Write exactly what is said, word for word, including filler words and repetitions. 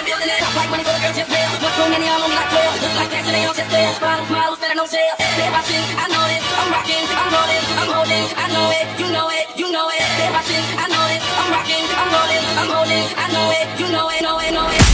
building it. Top like money for the girls just there. One too many, I'm only like twelve. Look like that, so they all just there. Smile, smile, instead of no shell. They're watching, I know this. I'm rocking, I'm rolling, I'm holding. I know it, you know it, you know it. They're watching, I know this. I'm rocking, I'm rolling, I'm holding. I know it, you know it, know it, know it.